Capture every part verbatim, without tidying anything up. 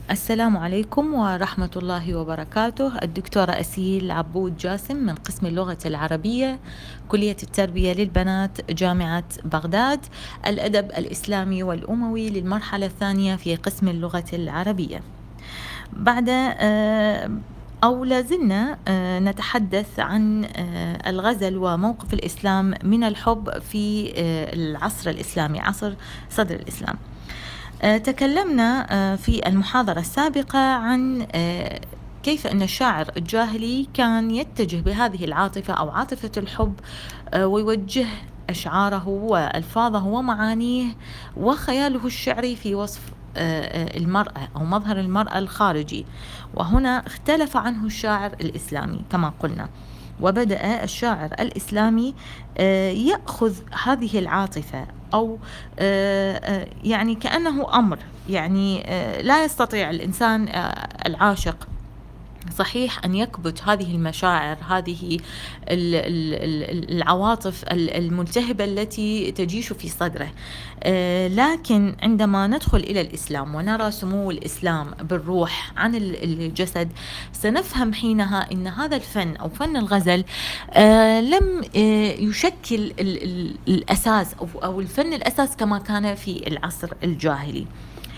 السلام عليكم ورحمة الله وبركاته. الدكتورة أسيل عبود جاسم من قسم اللغة العربية، كلية التربية للبنات، جامعة بغداد، الأدب الإسلامي والأموي للمرحلة الثانية في قسم اللغة العربية. بعد آه، أو لازلنا آه، نتحدث عن آه، الغزل وموقف الإسلام من الحب في آه، العصر الإسلامي، عصر صدر الإسلام. آه، تكلمنا آه، في المحاضرة السابقة عن آه، كيف أن الشاعر الجاهلي كان يتجه بهذه العاطفة أو عاطفة الحب، آه، ويوجه أشعاره وألفاظه ومعانيه وخياله الشعري في وصف آه، آه، المرأة أو مظهر المرأة الخارجي. وهنا اختلف عنه الشاعر الإسلامي كما قلنا، وبدأ الشاعر الإسلامي آه، يأخذ هذه العاطفة أو آه، آه، يعني كأنه أمر، يعني آه، لا يستطيع الإنسان آه، العاشق صحيح أن يكبت هذه المشاعر، هذه ال- ال- ال- العواطف ال- الملتهبة التي تجيش في صدره. آه، لكن عندما ندخل إلى الإسلام ونرى سمو الإسلام بالروح عن ال- الجسد، سنفهم حينها أن هذا الفن أو فن الغزل آه، لم آه، يشكل ال- ال- الأساس أو أو الفن الأساس كما كان في العصر الجاهلي.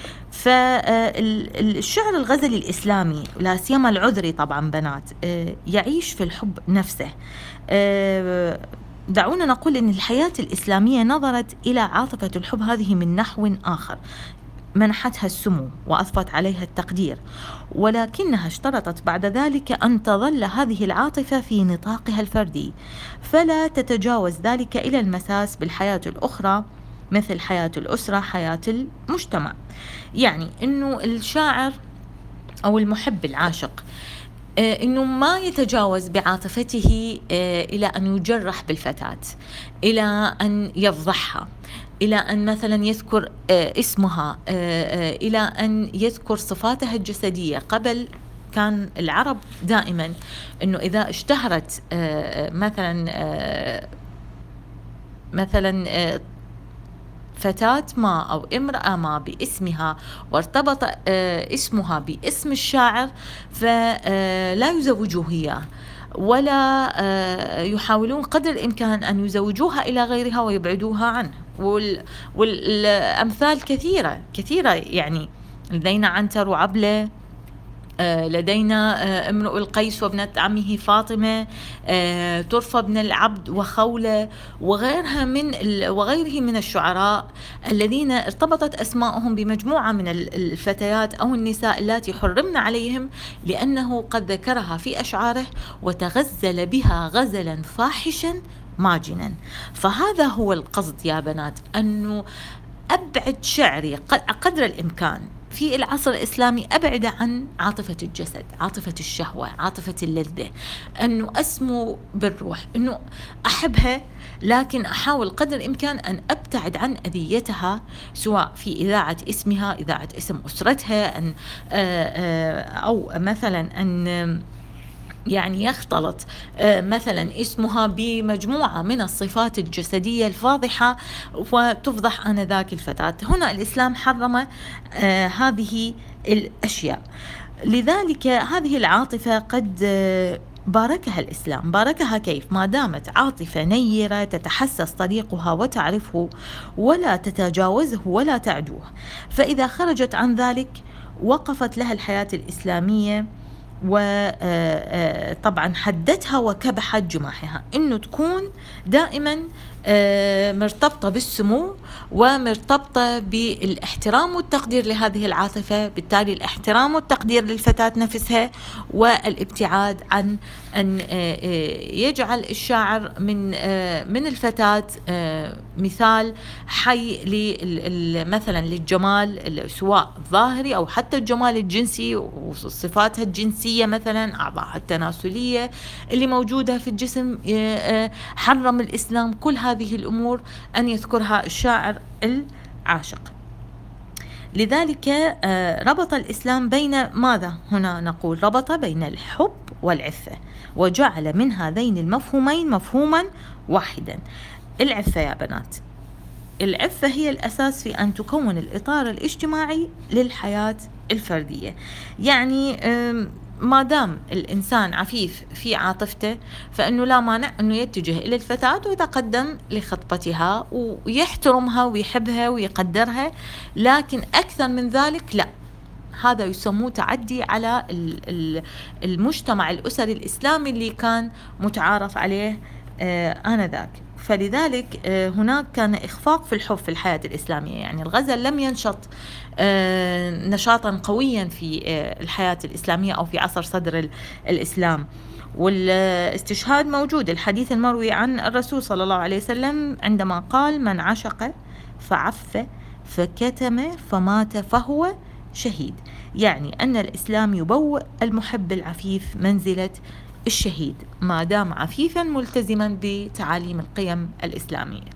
فالشعر الغزلي الإسلامي لا سيما العذري طبعا بنات آه، يعيش في الحب نفسه. آه، دعونا نقول أن الحياة الإسلامية نظرت إلى عاطفة الحب هذه من نحو آخر، منحتها السمو وأضفت عليها التقدير، ولكنها اشترطت بعد ذلك أن تظل هذه العاطفة في نطاقها الفردي، فلا تتجاوز ذلك إلى المساس بالحياة الأخرى مثل حياة الأسرة، حياة المجتمع. يعني أنه الشاعر أو المحب العاشق آه، أنه ما يتجاوز بعاطفته آه، إلى أن يجرح بالفتاة، إلى أن يفضحها، إلى أن مثلا يذكر آه، اسمها، آه، آه، إلى أن يذكر صفاتها الجسدية. قبل كان العرب دائما أنه إذا اشتهرت آه، مثلا آه، مثلا آه، فتاة ما أو امرأة ما باسمها، وارتبط آه، اسمها باسم الشاعر، فلا يزوجوه إياه، ولا آه، يحاولون قدر الإمكان أن يزوجوها إلى غيرها ويبعدوها عنه. وال- والأمثال كثيرة كثيرة، يعني لدينا عنتر وعبلة، آه، لدينا آه، امرؤ القيس وابنة عمه فاطمة، آه، طرفة بن العبد وخولة، وغيرها من وغيره من الشعراء الذين ارتبطت أسماءهم بمجموعة من الفتيات أو النساء اللاتي حرمن عليهم لأنه قد ذكرها في أشعاره وتغزل بها غزلا فاحشا ماجنا. فهذا هو القصد يا بنات، أنه أبعد شعري قدر الإمكان في العصر الإسلامي، أبعد عن عاطفة الجسد، عاطفة الشهوة، عاطفة اللذة، أنه أسمو بالروح، أنه أحبها، لكن أحاول قدر الإمكان أن أبتعد عن أذيتها، سواء في إذاعة اسمها، إذاعة اسم أسرتها، أن أو مثلا أن يعني يختلط مثلا اسمها بمجموعة من الصفات الجسدية الفاضحة وتفضح آنذاك الفتاة. هنا الإسلام حرم هذه الأشياء. لذلك هذه العاطفة قد باركها الإسلام. باركها كيف؟ ما دامت عاطفة نيرة تتحسس طريقها وتعرفه ولا تتجاوزه ولا تعدوه، فإذا خرجت عن ذلك وقفت لها الحياة الإسلامية وطبعا حدتها وكبحت جماحها، انه تكون دائما مرتبطة بالسمو ومرتبطة بالاحترام والتقدير لهذه العاطفة، بالتالي الاحترام والتقدير للفتاة نفسها، والابتعاد عن أن يجعل الشاعر من من الفتاة مثال حي مثلا للجمال سواء الظاهري أو حتى الجمال الجنسي وصفاتها الجنسية، مثلا أعضاءها التناسلية اللي موجودة في الجسم. حرم الإسلام كل هذه الأمور أن يذكرها الشاعر العاشق. لذلك ربط الإسلام بين ماذا؟ هنا نقول ربط بين الحب والعفة، وجعل من هذين المفهومين مفهوما واحدا. العفة يا بنات، العفة هي الأساس في أن تكون الإطار الاجتماعي للحياة الفردية. يعني ما دام الإنسان عفيف في عاطفته فإنه لا مانع أنه يتجه إلى الفتاة ويتقدم لخطبتها ويحترمها ويحبها ويقدرها، لكن أكثر من ذلك لا، هذا يسموه تعدي على المجتمع الأسري الإسلامي اللي كان متعارف عليه آنذاك. فلذلك هناك كان إخفاق في الحب في الحياة الإسلامية، يعني الغزل لم ينشط نشاطا قويا في الحياة الإسلامية أو في عصر صدر الإسلام. والاستشهاد موجود، الحديث المروي عن الرسول صلى الله عليه وسلم عندما قال: من عشق فعف فكتم فمات فهو شهيد. يعني أن الإسلام يبوء المحب العفيف منزلة الشهيد ما دام عفيفا ملتزما بتعاليم القيم الإسلامية.